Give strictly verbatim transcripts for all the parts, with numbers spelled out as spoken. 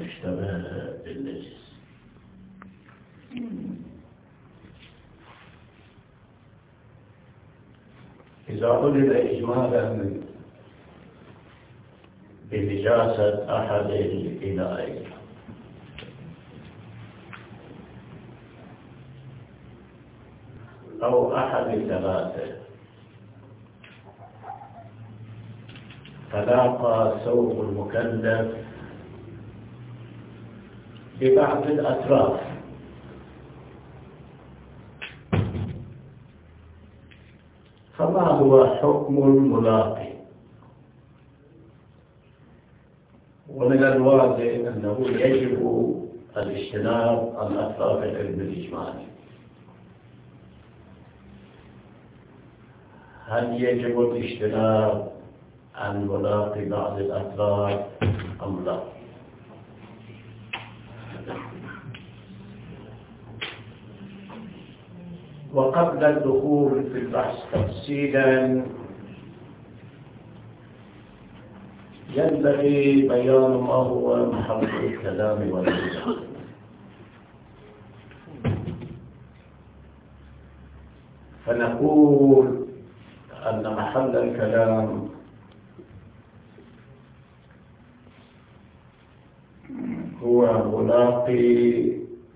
المشتبه بالنجس. إذا قلت إجمالا بنجاسة أحد الإناءين أو أحد الثلاثة تلاقى ثوب المكلف ببعض الأطراف فما هو حكم الملاقي؟ ومن الواضح أنه يجب الاجتناب عن أطراف العلم الإجمالي. هل يجب الاجتناب عن ملاقي بعض الأطراف أم لا؟ وقبل الدخول في البحث تفصيلا ينبغي بيان ما هو محل الكلام والنزاع. فنقول أن محل الكلام هو ملاقي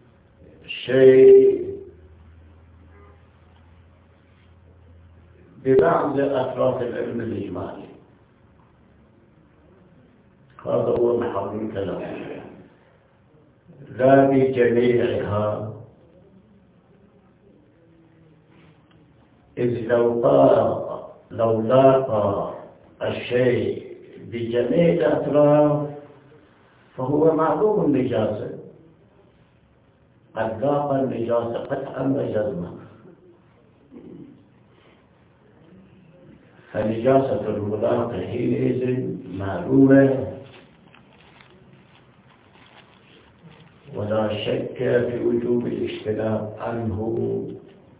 شيء ببعض أطراف العلم الإجمالي، هذا هو محل الكلام، لا بجميعها. إذ لو طاق لو لاقى الشيء بجميع الأطراف فهو معلوم النجاسة، قد لاقى النجاسة قطعا وجزما، فنجاسة الملاقي حينئذ معلومة ولا شك في وجوب الاجتناب عنه،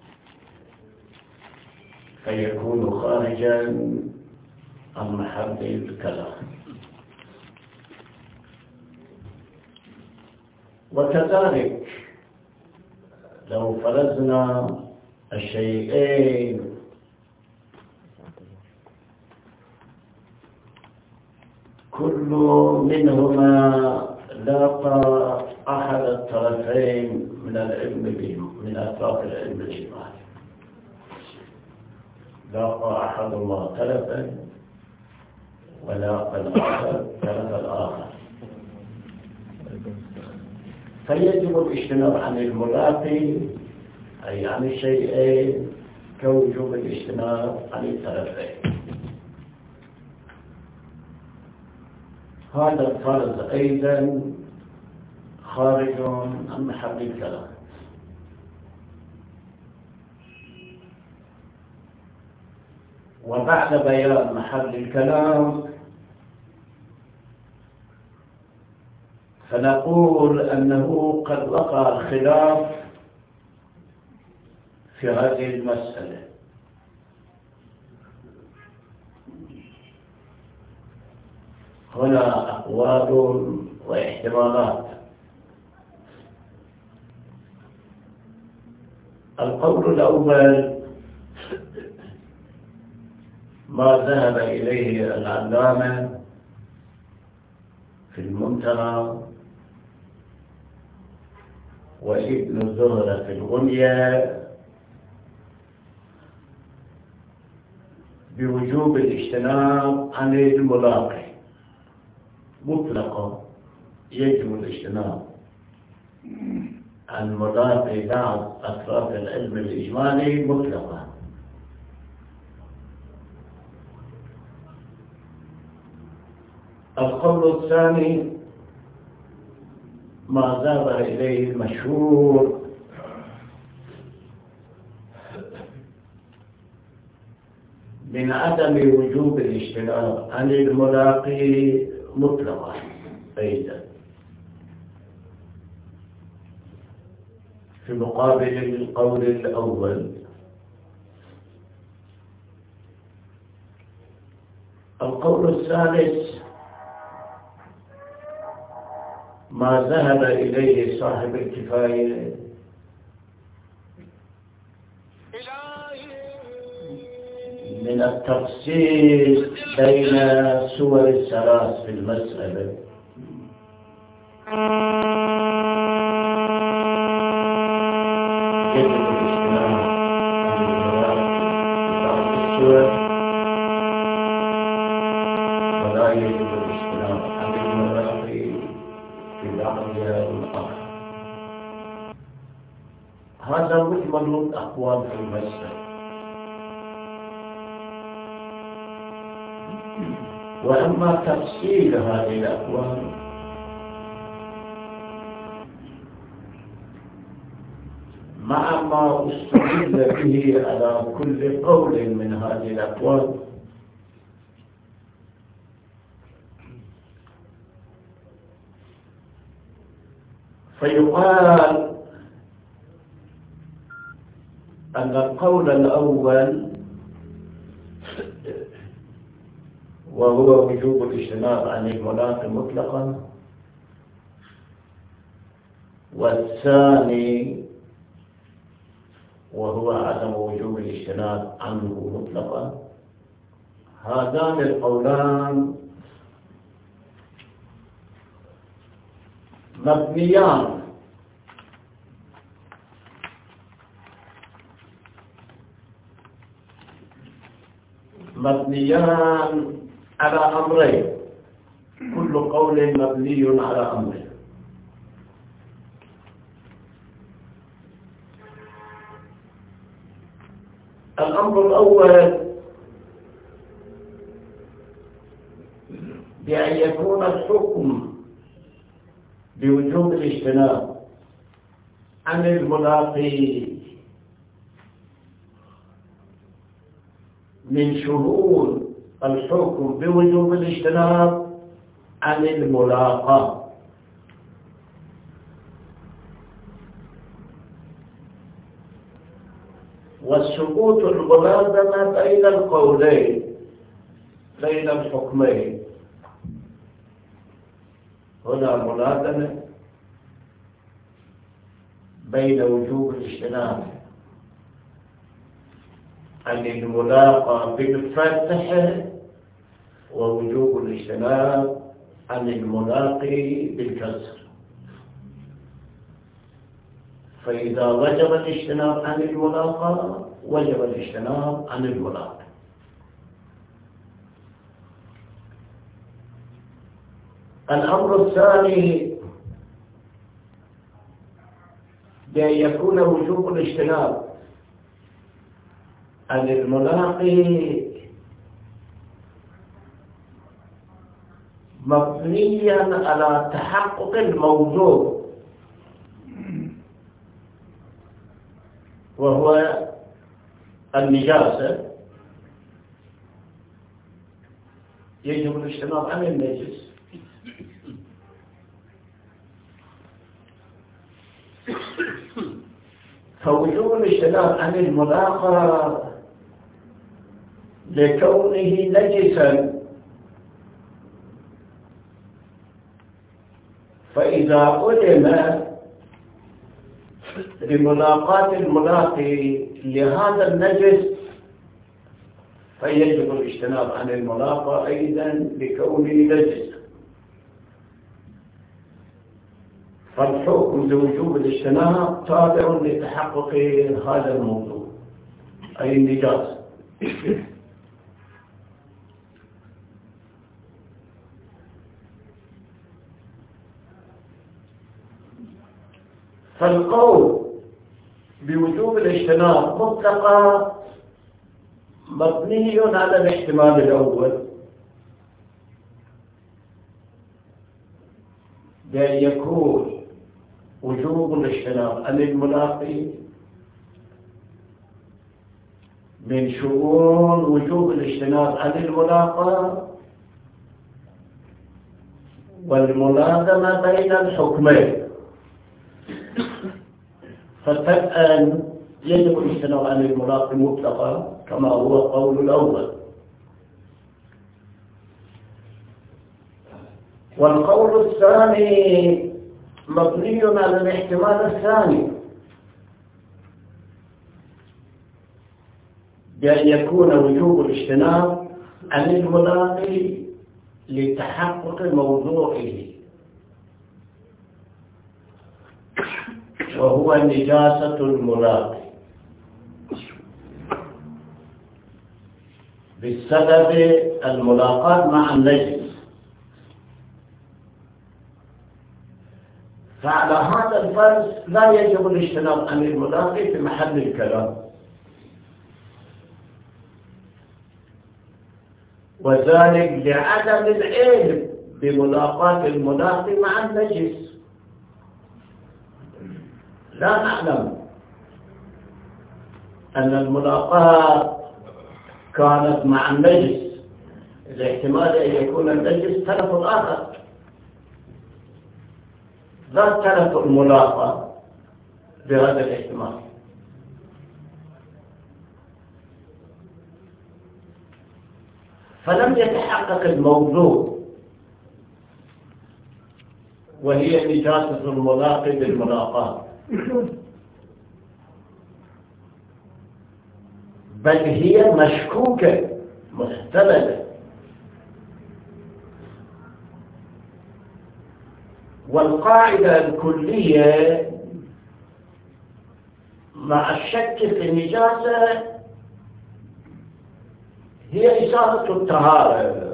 فيكون خارجا عن محل الكلام. وكذلك لو فرضنا الشيئين كل منهما لاقى أحد الطرفين من العلم من أطراف العلم الإجمالي، لاقى أحدهما طرفا ولاقى الآخر طرف الآخر، فيجب الاجتناب عن الملاقي أي عن الشيئين كوجوب الاجتناب عن الطرفين. هذا الفرض أيضا خارج عن محل الكلام. وبعد بيان محل الكلام فنقول أنه قد وقع الخلاف في هذه المسألة. هنا أقوال واحتمالات. القول الأول ما ذهب إليه العلامة في الممتنى وابن زهرة في الغنية بوجوب الاجتناب عن الملاقي مطلقا، يجب الاجتناب عن ملاقي بعض أطراف العلم الإجمالي مطلقا. القول الثاني ما ذهب إليه المشهور من عدم وجوب الاجتناب عن الملاقي مطلقا أيضا، في مقابل القول الأول. القول الثالث ما ذهب إليه صاحب الكفاية من التفصيل بين سور الثلاث في المسألة. يجب الاجتناب عن الجواب في بعض السور، ولا يجب الاجتناب عن المراقي في بعضها الآخر. هذا مجمل الأقوال في المسألة. وأما تفصيل هذه الأقوال مع ما استدل به على كل قول من هذه الأقوال فيقال أن القول الأول وهو وجوب الاجتناب عن الملاقي مطلقا، والثاني وهو عدم وجوب الاجتناب عنه مطلقا، هذان القولان مبنيان مبنيان على أمرين، كل قول مبني على أمرين. الأمر الأول بأن يكون الحكم بوجوب الاجتناب عن الملاقي من شهود الحكم بوجوب الاجتناب عن الملاقاة، والسقوط الملازمة بين القولين بين الحكمين. هنا ملازمة بين وجوب الاجتناب عن الملاقاة بالفتح ووجوب الاجتناب عن الملاقي بالكسر. فإذا وجب الاجتناب عن الملاقاة وجب الاجتناب عن الملاقي. الأمر الثاني بأن يكون وجوب الاجتناب عن الملاقي مبنيا على تحقق الموضوع، وهو النجاسة. يجب الاجتناب عن النجس. فوجوب الاجتناب عن الملاقى لكونه نجسا، فإذا علم بملاقاة الملاقي لهذا النجس فيجب الاجتناب عن الملاقى أيضا لكونه نجس. فالحكم بوجوب الاجتناب تابع لتحقق هذا الموضوع أي النجاسة. فالقول بوجوب الاجتناب مطلقا مبني على الاحتمال الأول بأن يكون وجوب الاجتناب عن الملاقي من شؤون وجوب الاجتناب عن الملاقاة والملازمة بين الحكمين. فتبقى يجب الاجتناب عن الملاقي مطلقا كما هو قول الأول. والقول الثاني مبني على الاحتمال الثاني بأن يكون وجوب الاجتناب عن الملاقي لتحقق موضوعه، وهو نجاسة الملاقي بسبب الملاقاة مع النجس. فعلى هذا الفرض لا يجب الاجتناب عن الملاقي في محل الكلام، وذلك لعدم العلم بملاقاة الملاقي مع النجس. لا نعلم أن الملاقاة كانت مع النجس، الاحتمال أن يكون النجس تلف آخر، لا تلف الملاقاة بهذا الاحتمال. فلم يتحقق الموضوع، وهي نجاسة الملاقي بالملاقاة، بل هي مشكوكة محتملة. والقاعدة الكلية مع الشك في النجاسة هي إصابة الطهارة،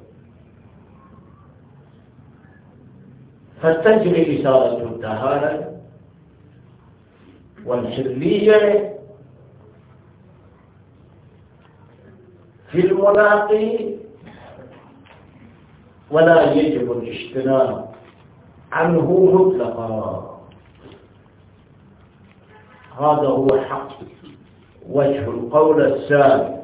فتجري إصابة الطهارة والحلية في الملاقي، ولا يجب الاجتناب عنه مطلقا. هذا هو حق وجه القول الثاني،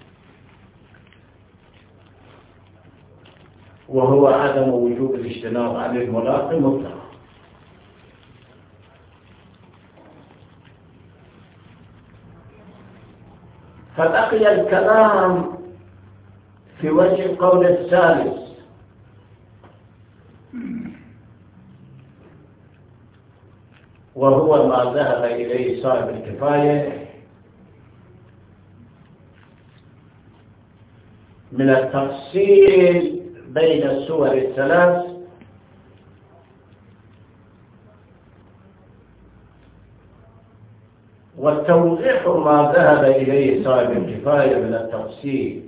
وهو عدم وجوب الاجتناب عن الملاقي مطلقا. فبقي الكلام في وجه القول الثالث، وهو ما ذهب إليه صاحب الكفاية من التفصيل بين السور الثلاث والتوضيح ما ذهب إليه صاحب الكفاية من التفصيل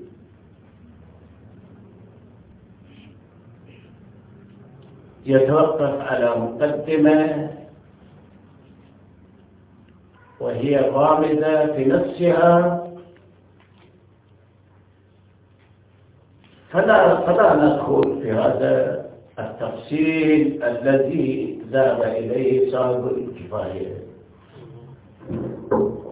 يتوقف على مقدمة وهي غامضة في نفسها، فلا, فلا ندخل في هذا التفصيل الذي ذهب إليه صاحب الكفاية.